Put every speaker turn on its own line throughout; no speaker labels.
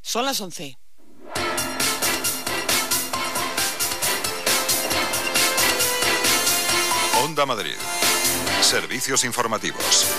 Son las 11.
Onda Madrid. Servicios informativos.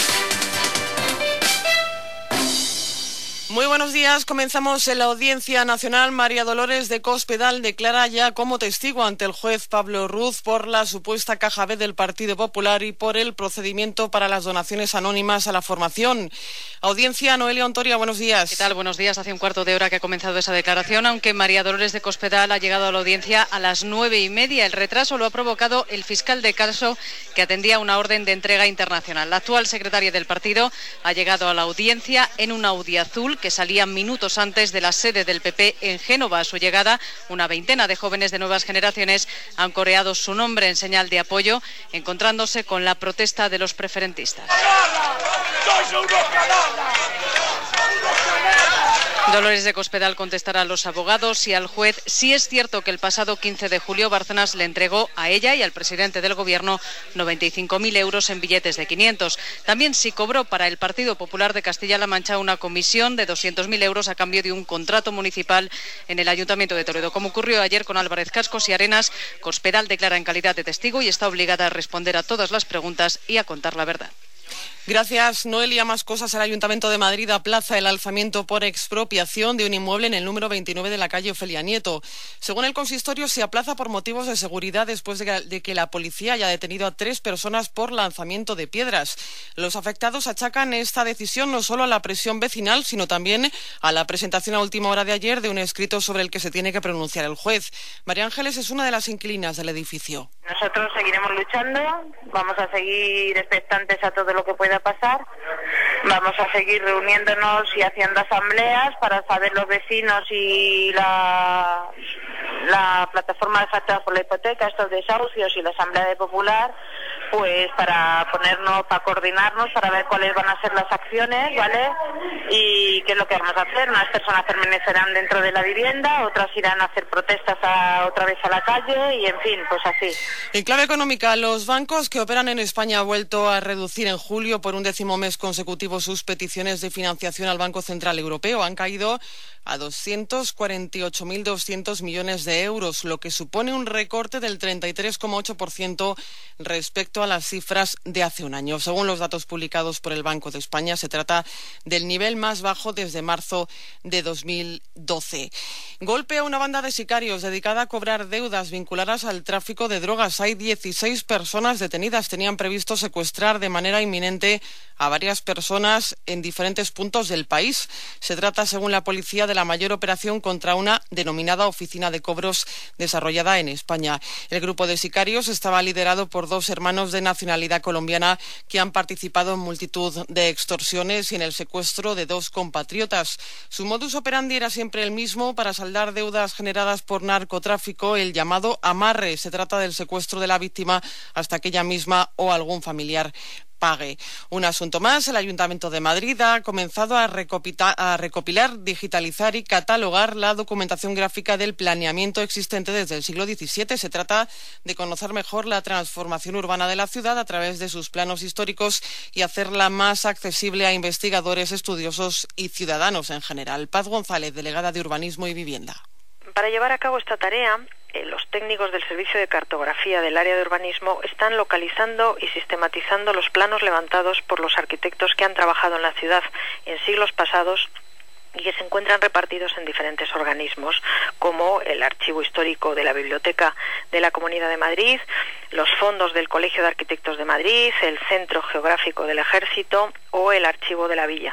Muy buenos días. Comenzamos en la Audiencia Nacional. María Dolores de Cospedal declara ya como testigo ante el juez Pablo Ruz por la supuesta caja B del Partido Popular y por el procedimiento para las donaciones anónimas a la formación. Audiencia, Noelia Ontoria, buenos días.
¿Qué tal? Buenos días. Hace un cuarto de hora que ha comenzado esa declaración, aunque María Dolores de Cospedal ha llegado a la audiencia a las 9:30. El retraso lo ha provocado el fiscal de caso que atendía una orden de entrega internacional. La actual secretaria del partido ha llegado a la audiencia en un Audi azul que salía minutos antes de la sede del PP en Génova. A su llegada, una veintena de jóvenes de nuevas generaciones han coreado su nombre en señal de apoyo, encontrándose con la protesta de los preferentistas. Dolores de Cospedal contestará a los abogados y al juez si es cierto que el pasado 15 de julio Bárcenas le entregó a ella y al presidente del gobierno 95.000 euros en billetes de 500. También si cobró para el Partido Popular de Castilla-La Mancha una comisión de 200.000 euros a cambio de un contrato municipal en el Ayuntamiento de Toledo. Como ocurrió ayer con Álvarez Cascos y Arenas, Cospedal declara en calidad de testigo y está obligada a responder a todas las preguntas y a contar la verdad.
Gracias, Noelia. Más cosas. El Ayuntamiento de Madrid aplaza el alzamiento por expropiación de un inmueble en el número 29 de la calle Ofelia Nieto. Según el consistorio, se aplaza por motivos de seguridad después de que la policía haya detenido a 3 personas por lanzamiento de piedras. Los afectados achacan esta decisión no solo a la presión vecinal, sino también a la presentación a última hora de ayer de un escrito sobre el que se tiene que pronunciar el juez. María Ángeles es una de las inquilinas del edificio.
Nosotros seguiremos luchando, vamos a seguir expectantes a todo lo que pueda pasar, vamos a seguir reuniéndonos y haciendo asambleas para saber los vecinos y la plataforma de afectados por la hipoteca, estos desahucios y la asamblea de popular, pues para coordinarnos, para ver cuáles van a ser las acciones, ¿vale? Y qué es lo que vamos a hacer. Unas personas permanecerán dentro de la vivienda, otras irán a hacer protestas otra vez a la calle y en fin, pues así.
En clave económica, los bancos que operan en España han vuelto a reducir en julio por un 10º mes consecutivo sus peticiones de financiación al Banco Central Europeo. Han caído a 248.200 millones de euros, lo que supone un recorte del 33,8% respecto a las cifras de hace un año. Según los datos publicados por el Banco de España, se trata del nivel más bajo desde marzo de 2012. Golpe a una banda de sicarios dedicada a cobrar deudas vinculadas al tráfico de drogas. Hay 16 personas detenidas. Tenían previsto secuestrar de manera inminente a varias personas en diferentes puntos del país. Se trata, según la policía, de la mayor operación contra una denominada oficina de cobros desarrollada en España. El grupo de sicarios estaba liderado por 2 hermanos de nacionalidad colombiana que han participado en multitud de extorsiones y en el secuestro de 2 compatriotas. Su modus operandi era siempre el mismo: para saldar deudas generadas por narcotráfico, el llamado amarre. Se trata del secuestro de la víctima hasta que ella misma o algún familiar pague. Un asunto más. El Ayuntamiento de Madrid ha comenzado a recopilar, digitalizar y catalogar la documentación gráfica del planeamiento existente desde el siglo XVII. Se trata de conocer mejor la transformación urbana de la ciudad a través de sus planos históricos y hacerla más accesible a investigadores, estudiosos y ciudadanos en general. Paz González, delegada de Urbanismo y Vivienda.
Para llevar a cabo esta tarea, los técnicos del Servicio de Cartografía del área de urbanismo están localizando y sistematizando los planos levantados por los arquitectos que han trabajado en la ciudad en siglos pasados y que se encuentran repartidos en diferentes organismos, como el Archivo Histórico de la Biblioteca de la Comunidad de Madrid, los fondos del Colegio de Arquitectos de Madrid, el Centro Geográfico del Ejército o el Archivo de la Villa.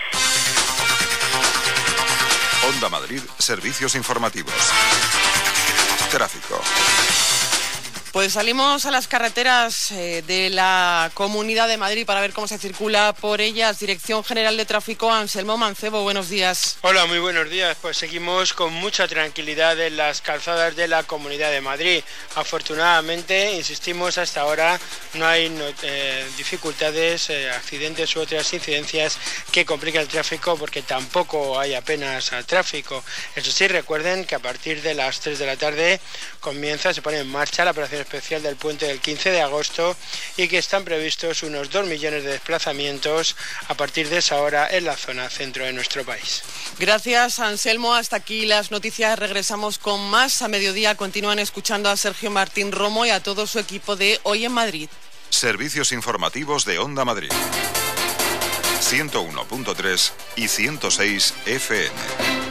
Onda Madrid, servicios informativos. Tráfico.
Pues salimos a las carreteras de la Comunidad de Madrid para ver cómo se circula por ellas. Dirección General de Tráfico, Anselmo Mancebo, buenos días.
Hola, muy buenos días. Pues seguimos con mucha tranquilidad en las calzadas de la Comunidad de Madrid. Afortunadamente, insistimos, hasta ahora no hay dificultades, accidentes u otras incidencias que compliquen el tráfico, porque tampoco hay apenas tráfico. Eso sí, recuerden que a partir de las 3 de la tarde se pone en marcha la operación especial del puente del 15 de agosto y que están previstos unos 2 millones de desplazamientos a partir de esa hora en la zona centro de nuestro país.
Gracias, Anselmo. Hasta aquí las noticias. Regresamos con más a mediodía. Continúan escuchando a Sergio Martín Romo y a todo su equipo de Hoy en Madrid.
Servicios informativos de Onda Madrid. 101.3 y 106 FM.